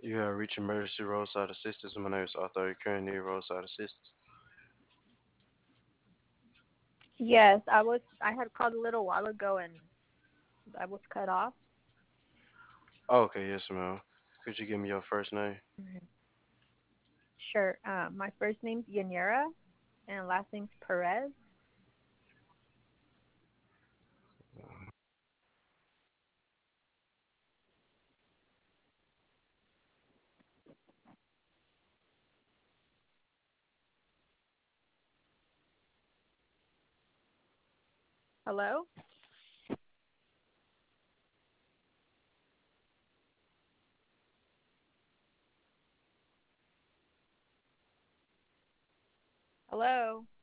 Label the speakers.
Speaker 1: You have reached emergency roadside assistance. My name is Arthur. You currently need roadside assistance.
Speaker 2: Yes, I had called a little while ago and I was cut off.
Speaker 1: Okay, yes, ma'am. Could you give me your first name?
Speaker 2: Mhm. Sure. My first name's Yanira and last name's Perez. Hello? Hello?